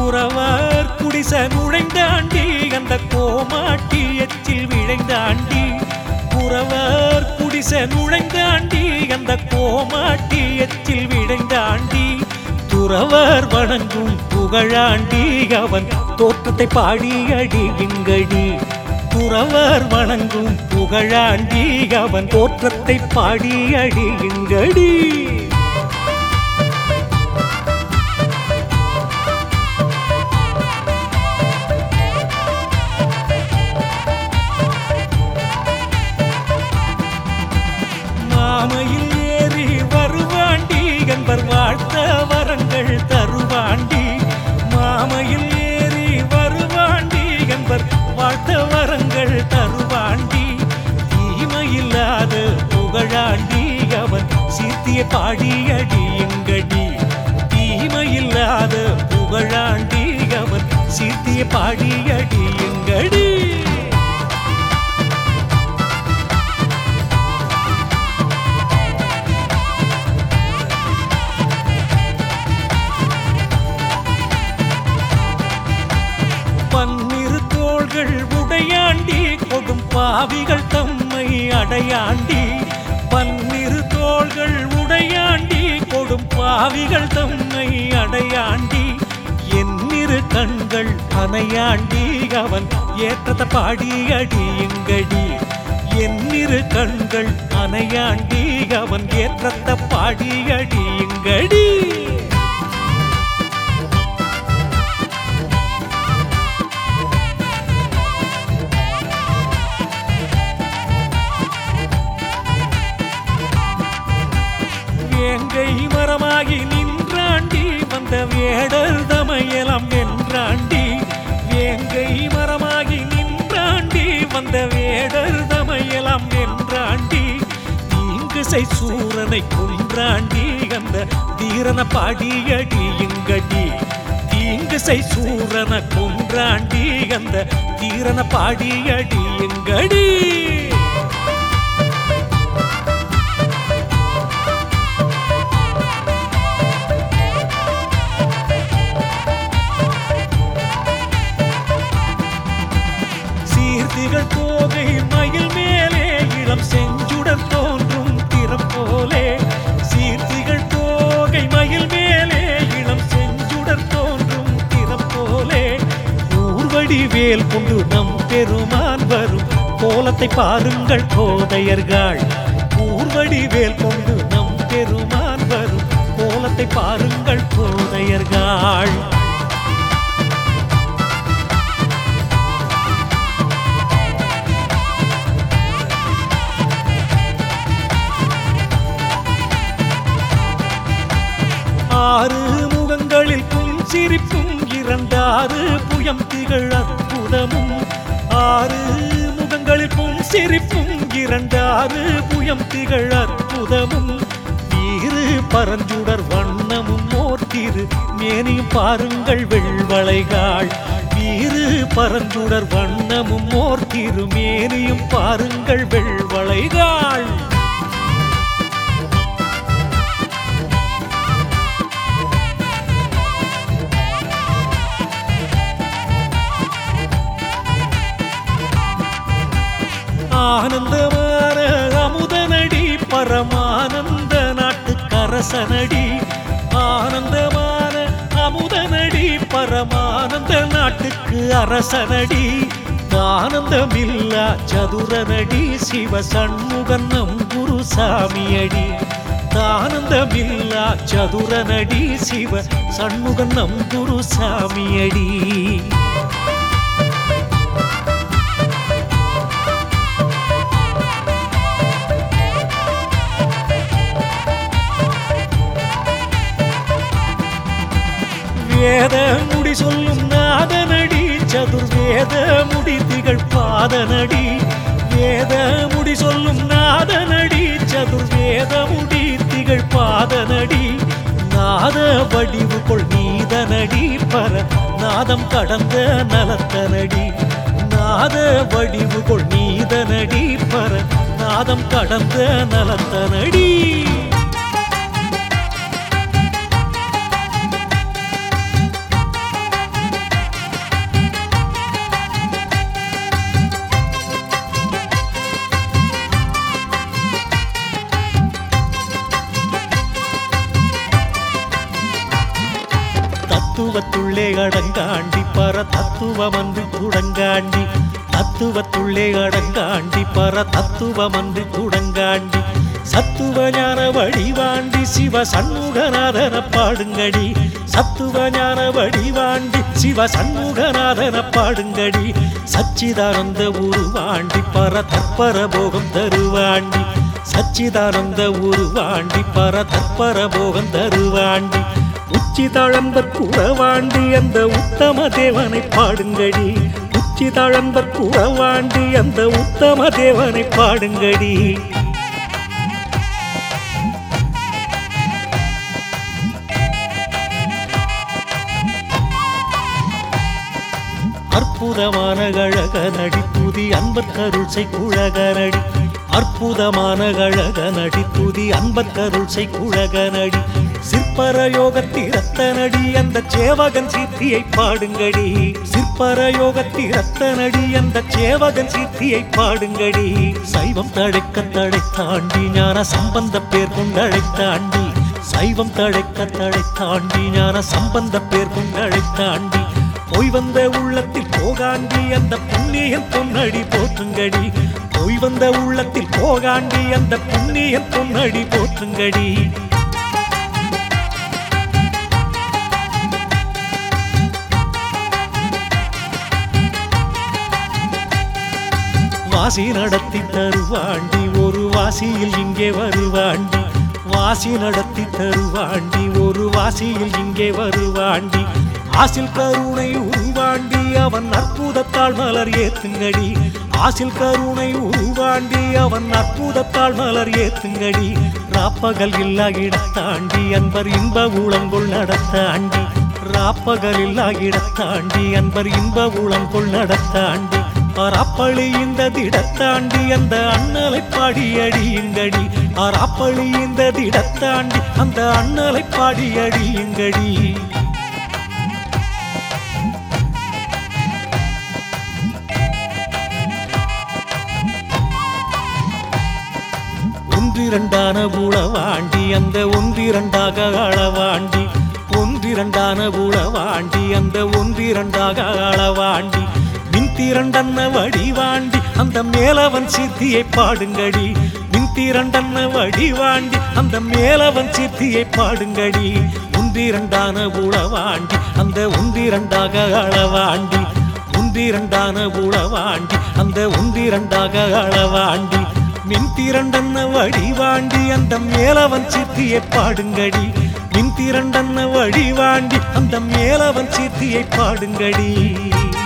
குறவர் குடிச நுழைந்தாண்டி அந்த கோமாட்டி எச்சில் விழைந்தாண்டி குறவர் குடிச நுழைந்தாண்டி அந்த கோமாட்டி எச்சில் விழைந்தாண்டி துறவர் வணங்கும் புகழாண்டி அவன் தோற்றத்தை பாடி அடியுங்கடி துறவர் வணங்கும் புகழாண்டி அவன் தோற்றத்தை பாடி அடியுங்கடி மாமையில் ஏறி வருவாண்டி என்பர் வாழ்த்த வரங்கள் தருவாண்டி மாமையில் ஏறி வருவாண்டி என்பர் வாழ்த்த வரங்கள் தருவாண்டி தீமையில்லாத புகழாண்டி அவன் சீர்த்திய பாடி அடியுங்கடி தீமையில்லாத புகழாண்டி அவன் சீர்த்திய பாடி அடியுங்கடி பன்னிரு தோள்கள் உடையாண்டி கொடும் பாவிகள் தம்மை அடையாண்டி பன்னிரு தோள்கள் உடையாண்டி கொடும் பாவிகள் தம்மை அடையாண்டி என்னிரு கண்கள் அணையாண்டி அவன் ஏற்றத்தை பாடி அடியுங்கடி என்னிரு கண்கள் அணையாண்டி அவன் ஏற்றத்தை பாடி அடியுங்கடி வேங்கை மரமாகி நின்றாண்டி வந்த வேடர் தமையலம் வென்றாண்டி வேங்கை மரமாகி நின்றாண்டி வந்த வேடர் தமையலம் வென்றாண்டி தீங்குசை சூரனை கொன்றாண்டி அந்த தீரன பாடி அடியுங்கடி தீங்குசை சூரன கொன்றாண்டி அந்த தீரன பாடி அடியுங்கடி சீர்த்திகள் தோகை மயில் மேலே இளம் செஞ்சுடர் தோன்றும் திறம் போலே சீர்த்திகள் தோகை மயில் மேலே இளம் செஞ்சுடர் தோன்றும் திறம் போலே ஊர்வடி வேல் கொண்டு நம் பெருமான் வரும் கோலத்தை பாருங்கள் கோதையர்கள் ஊர்வடி வேல் கொண்டு நம் பெருமான் வரும் கோலத்தை பாருங்கள் கோதையர்கள் ஆறு முகங்களில் புன்சிரிப்பும் இரண்டாறு புயம் திகழ் அற்புதமும் ஆறு முகங்களில் புன்சிரிப்பும் இரண்டாறு புயம் திகழ் அற்புதமும் வீறு பரஞ்சுடர் வண்ணமும் ஓர்த்திரு மேனியும் பாருங்கள் வெள்வளைகாள் வீறு பரஞ்சுடர் வண்ணமும் ஓர்த்திரு மேனியும் பாருங்கள் வெள்வளைகாள் ஆனந்தமான அமுதனடி பரமானந்த நாட்டுக்கரசனடி ஆனந்தமான அமுதனடி பரமானந்த நாட்டுக்கு அரசனடி ஆனந்தமில்லா சதுரனடி சிவ சண்முகன் நம் குருசாமியடி ஆனந்தமில்லா சதுரனடி சிவ சண்முகன் நம் குருசாமியடி வேத முடி சொல்லும் நாதனடி சதுர்வேத முடி திகழ் பாதனடி வேத முடி சொல்லும் நாதனடி சதுர்வேத முடி திகழ் பாதனடி நாத வடிவு கொள் நீதனடி பர நாதம் கடந்த நலத்தனடி நாத வடிவு கொள் நீதனடி பர நாதம் கடந்த நலத்தனடி தத்துவத்துள்ளே அடங்காண்டி பர தத்துவமன்று துடங்காண்டி தத்துவத்துள்ளே அடங்காண்டி பர தத்துவமன்று துடங்காண்டி சத்துவ ஞான வடிவாண்டி சிவ சண்முகநாதன பாடுங்கடி சத்துவ ஞான வடிவாண்டி சிவ சண்முகநாதன பாடுங்கடி சச்சிதானந்த உருவாண்டி பர தற்பர போகம் தருவாண்டி சச்சிதானந்த உருவாண்டி பர தற்பர போகம் தருவாண்டி உச்சி தழம்பர் குறவாண்டி அந்த உத்தம தேவனை பாடுங்கடி உச்சி தழம்பர் குறவாண்டி அந்த உத்தம தேவனை பாடுங்கடி அற்புதமான கழக நடி துதி அன்பர்கருள் செய் குழக நடி அற்புதமான கழக நடி துதி அன்பர்கருள் செய் குழக நடி சிற்பர யோகத்திரத்த நடி அந்த சேவகன் சித்தியை பாடுங்கடி சிற்பர யோகத்திரத்த நடி அந்த சேவகன் சித்தியை பாடுங்கடி சைவம் தழைக்க தடை தாண்டி ஞான சம்பந்த பேர் கொண்டழை தாண்டி சைவம் தழைக்க தடை தாண்டி ஞான சம்பந்த பேர் கொண்டழை தாண்டி போய் வந்த உள்ளத்தில் போகாண்டி அந்த புண்ணியன் பொன்னடி போற்றுங்கடி போய் வந்த உள்ளத்தில் போகாண்டி அந்த புண்ணியன் பொன்னடி போற்றுங்கடி வாசி நடத்தி தருவாண்டி ஒரு வாசியில் இங்கே வருவாண்டி வாசி நடத்தி தருவாண்டி ஒரு வாசியில் இங்கே வருவாண்டி ஆசில் கருணை உருவாண்டி அவன் அற்புதத்தால் மலர் ஏத்துங்கடி ஆசில் கருணை உருவாண்டி அவன் அற்புதத்தால் மலர் ஏத்துங்கடி ராப்பகல் இல்லா இடத்தாண்டி அன்பர் இன்ப ஊழங்கொள் நடத்தாண்டி ராப்பகல் இல்லா இடத்தாண்டி அன்பர் இன்ப ஊழங்கொள் நடத்தாண்டி அராப்பழி இந்த திடத்தாண்டி அந்த அண்ணலை பாடி அடியுங்கடி அராப்பழி இந்த திடத்தாண்டி அந்த அண்ணலை பாடி அடியுங்கடி ஒன்றிரண்டான உளவாண்டி அந்த ஒன்றிரண்டாக அளவாண்டி ஒன்றிரண்டான உளவாண்டி அந்த ஒன்றிரண்டாக அளவாண்டி மின்திரண்டன்ன வடிவாண்டி அந்த மேலவன் சித்தியை பாடுங்கடி மின்திரண்டன்ன வடிவாண்டி அந்த மேலவன் சித்தியை பாடுங்கடி ஒன்றிரண்டான உளவாண்டி அந்த ஒன்றிரண்டாக அளவாண்டி ஒன்றிரண்டான உளவாண்டி அந்த ஒன்றிரண்டாக அளவாண்டி மின்திரண்டன்ன வடிவாண்டி அந்த மேலவன் சித்தியை பாடுங்கடி மின்திரண்டன்ன வடிவாண்டி அந்த மேலவன் சித்தியை பாடுங்கடி